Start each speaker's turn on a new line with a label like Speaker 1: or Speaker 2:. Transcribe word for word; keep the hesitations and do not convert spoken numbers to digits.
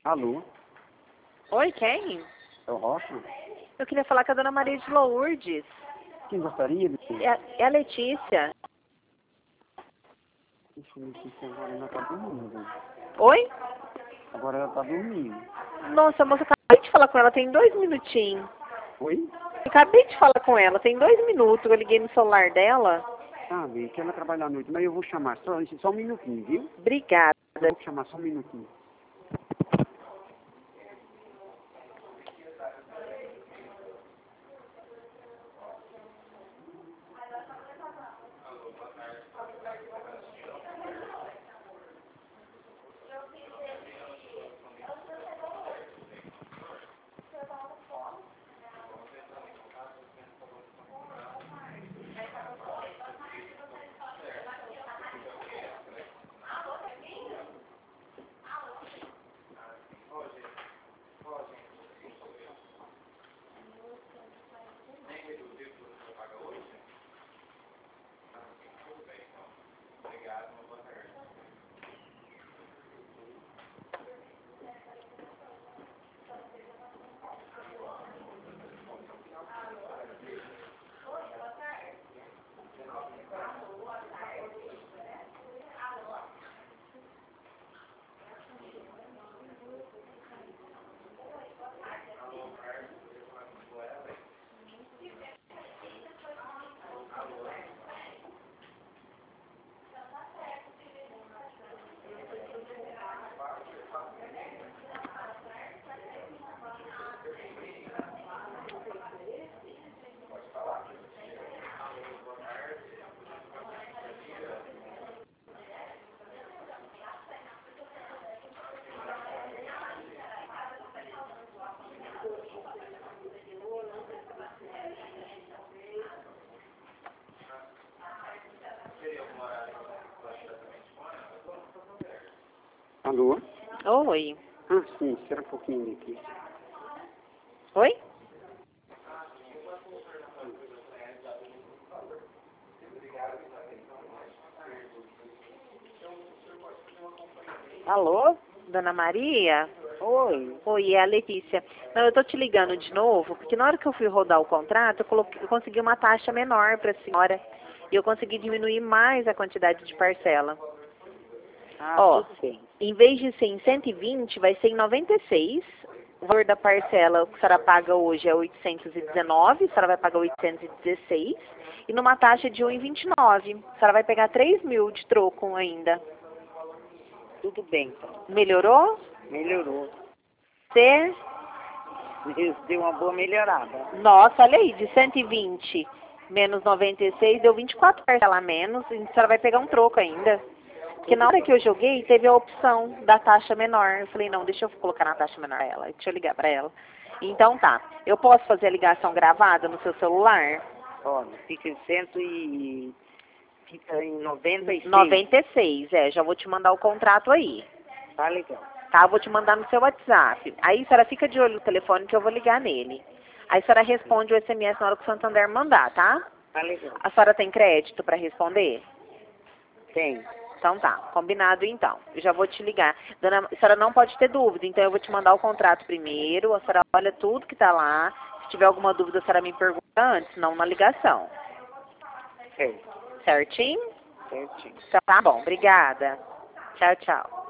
Speaker 1: Alô?
Speaker 2: Oi, quem?
Speaker 1: É o Rocha?
Speaker 2: Eu queria falar com a dona Maria de Lourdes.
Speaker 1: Quem gostaria de...
Speaker 2: É, a- é a Letícia.
Speaker 1: Deixa eu ver se agora ela tá dormindo.
Speaker 2: Oi?
Speaker 1: Agora ela tá dormindo.
Speaker 2: Nossa, moça, eu acabei de falar com ela, tem dois minutinhos.
Speaker 1: Oi?
Speaker 2: Eu acabei de falar com ela, tem dois minutos. Eu liguei no celular dela.
Speaker 1: Ah, bem, que ela trabalha à noite, mas eu vou chamar só, só um minutinho, viu?
Speaker 2: Obrigada.
Speaker 1: Eu vou chamar só um minutinho. Alô?
Speaker 2: Oi.
Speaker 1: Ah, sim, espera um pouquinho aqui.
Speaker 2: Oi?
Speaker 3: Alô?
Speaker 2: Dona Maria?
Speaker 3: Oi.
Speaker 2: Oi, é a Letícia. Não, eu tô te ligando de novo, porque na hora que eu fui rodar o contrato, eu, coloquei, eu consegui uma taxa menor para a senhora. E eu consegui diminuir mais a quantidade de parcela.
Speaker 3: Ah,
Speaker 2: Ó,
Speaker 3: tudo bem.
Speaker 2: em vez de ser em cento e vinte, vai ser em noventa e seis. O valor da parcela que a senhora paga hoje é oitocentos e dezenove, a senhora vai pagar oitocentos e dezesseis. E numa taxa de um vírgula vinte e nove. A senhora vai pegar três mil de troco ainda.
Speaker 3: Tudo bem, então.
Speaker 2: Melhorou?
Speaker 3: Melhorou.
Speaker 2: Você?
Speaker 3: Deus deu uma boa melhorada.
Speaker 2: Nossa, olha aí, de cento e vinte menos noventa e seis, deu vinte e quatro parcelas a menos, e a senhora vai pegar um troco ainda. Porque na hora que eu joguei, teve a opção da taxa menor. Eu falei, não, deixa eu colocar na taxa menor ela, deixa eu ligar pra ela. Então tá, eu posso fazer a ligação gravada no seu celular?
Speaker 3: Olha, fica em cento e... Fica em noventa e seis.
Speaker 2: noventa e seis, é, já vou te mandar o contrato aí.
Speaker 3: Tá legal.
Speaker 2: Tá, eu vou te mandar no seu WhatsApp. Aí a senhora fica de olho no telefone que eu vou ligar nele. Aí a senhora responde o S M S na hora que o Santander mandar, tá?
Speaker 3: Tá legal.
Speaker 2: A senhora tem crédito para responder?
Speaker 3: Tem.
Speaker 2: Então tá, combinado então. Eu já vou te ligar. Dona, a senhora não pode ter dúvida, então eu vou te mandar o contrato primeiro, a senhora olha tudo que tá lá. Se tiver alguma dúvida, a senhora me pergunta antes, não na ligação.
Speaker 3: Certo.
Speaker 2: Certinho?
Speaker 3: Certinho.
Speaker 2: Então tá bom, obrigada. Tchau, tchau.